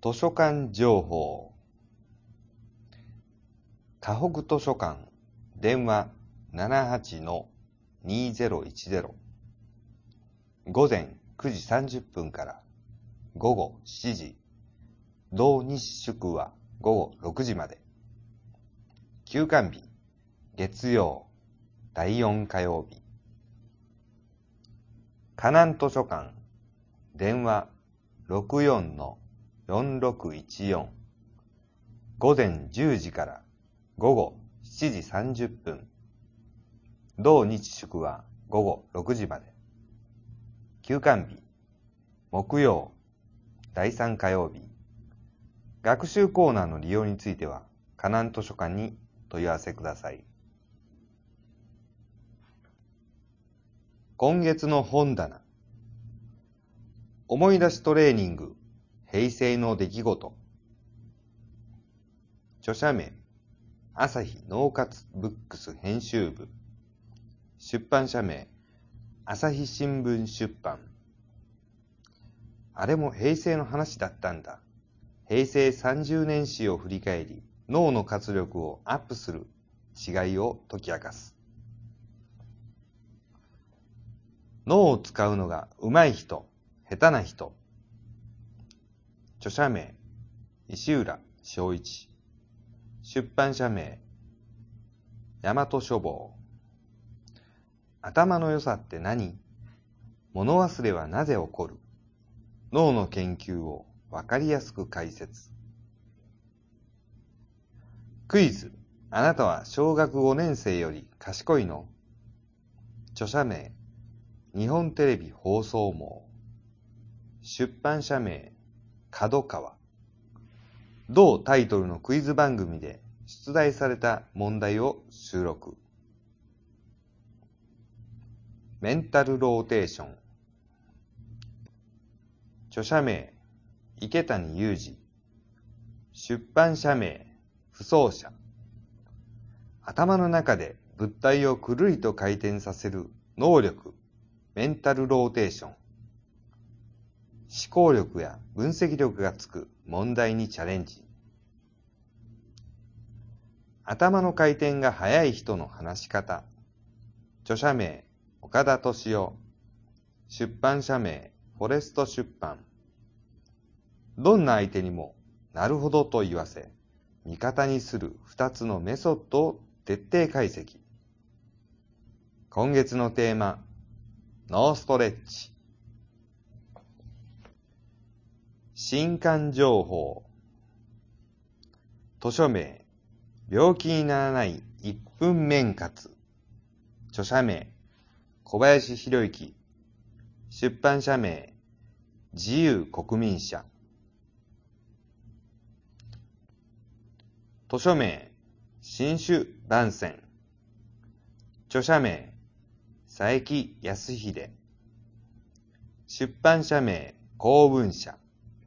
図書館情報。河北図書館電話 78-2010 午前9時30分から午後7時、同日祝は午後6時まで。休館日月曜、第4火曜日。河南図書館電話 64-4614 午前10時から午後7時30分。同日祝は午後6時まで。休館日木曜、第3火曜日。学習コーナーの利用については河南図書館に問い合わせください。今月の本棚。思い出しトレーニング、平成の出来事。著者名、朝日農活ブックス編集部。出版社名、朝日新聞出版。あれも平成の話だったんだ。平成30年史を振り返り、脳の活力をアップする違いを解き明かす。脳を使うのが上手い人、下手な人。著者名、石浦正一。出版社名、大和書房。頭の良さって何？物忘れはなぜ起こる？脳の研究をわかりやすく解説。クイズ、あなたは小学5年生より賢いの？著者名、日本テレビ放送網。出版社名、角川。同タイトルのクイズ番組で出題された問題を収録。メンタルローテーション。著者名、池谷裕二。出版社名、不走者。頭の中で物体をくるりと回転させる能力、メンタルローテーション。思考力や分析力がつく問題にチャレンジ。頭の回転が速い人の話し方。著者名、岡田敏夫。出版社名、フォレスト出版。どんな相手にも、なるほどと言わせ、味方にする2つのメソッドを徹底解析。今月のテーマ、ノーストレッチ。新刊情報。図書名、病気にならない1分面活。著者名、小林博之。出版社名、自由国民社。図書名、新種番宣。著者名、佐伯康秀。出版社名、公文社。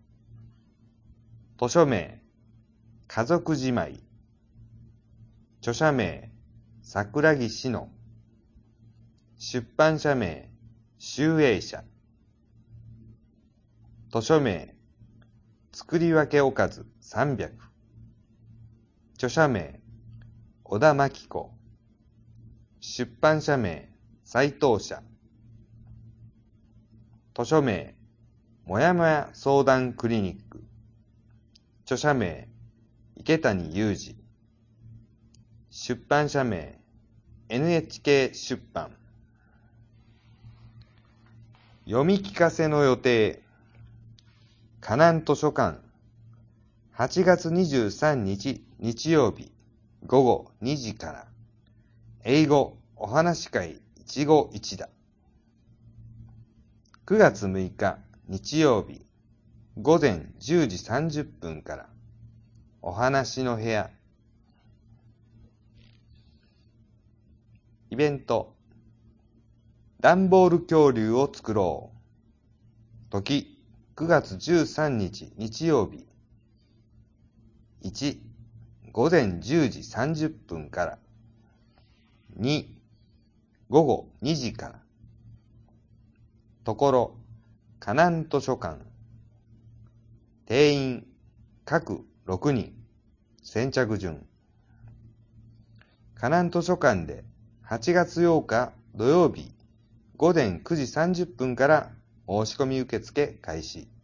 図書名、家族じまい。著者名、桜木志乃。出版社名、集英社。図書名、作り分けおかず300。著者名、小田真紀子。出版社名、斉藤社。図書名、もやもや相談クリニック。著者名、池谷裕二。出版社名、NHK 出版。読み聞かせの予定。河南図書館8月23日日曜日午後2時から英語お話会一期一会。9月6日日曜日午前10時30分からお話の部屋。イベント、段ボール恐竜を作ろう。時、9月13日日曜日。1、午前10時30分から。2、午後2時から。ところ、河南図書館。定員各6人。先着順。河南図書館で8月8日土曜日午前9時30分から申し込み受付開始。